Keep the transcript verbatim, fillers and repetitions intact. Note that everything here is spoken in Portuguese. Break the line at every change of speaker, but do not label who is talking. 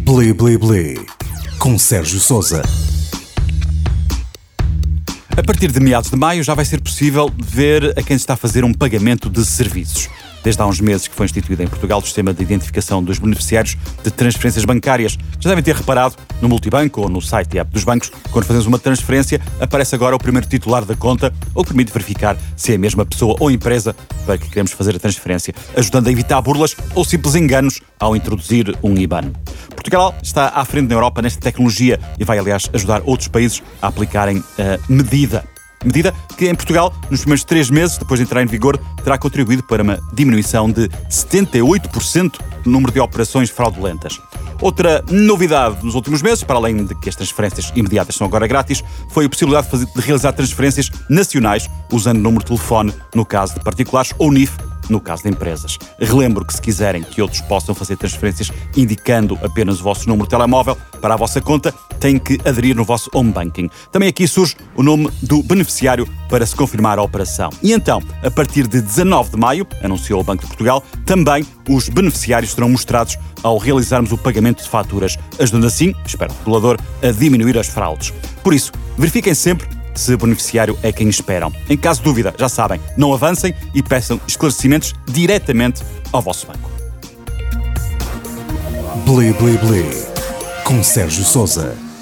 Bli Bli Bli, com Sérgio Sousa.
A partir de meados de maio já vai ser possível ver a quem está a fazer um pagamento de serviços. Desde há uns meses que foi instituído em Portugal o sistema de identificação dos beneficiários de transferências bancárias. Já devem ter reparado no multibanco ou no site e app dos bancos, quando fazemos uma transferência, aparece agora o primeiro titular da conta, ou permite verificar se é a mesma pessoa ou empresa para que queremos fazer a transferência, ajudando a evitar burlas ou simples enganos ao introduzir um I B A N. Portugal está à frente na Europa nesta tecnologia e vai, aliás, ajudar outros países a aplicarem a medida. Medida que em Portugal, nos primeiros três meses, depois de entrar em vigor, terá contribuído para uma diminuição de setenta e oito por cento do número de operações fraudulentas. Outra novidade nos últimos meses, para além de que as transferências imediatas são agora grátis, foi a possibilidade de, fazer, de realizar transferências nacionais usando número de telefone, no caso de particulares, ou N I F, no caso de empresas. Relembro que se quiserem que outros possam fazer transferências indicando apenas o vosso número de telemóvel para a vossa conta, têm que aderir no vosso home banking. Também aqui surge o nome do beneficiário para se confirmar a operação. E então, a partir de dezanove de maio, anunciou o Banco de Portugal, também os beneficiários serão mostrados ao realizarmos o pagamento de faturas, ajudando assim, espero o regulador, a diminuir as fraudes. Por isso, verifiquem sempre se o beneficiário é quem esperam. Em caso de dúvida, já sabem, não avancem e peçam esclarecimentos diretamente ao vosso banco.
Bli Bli Bli, com Sérgio Sousa.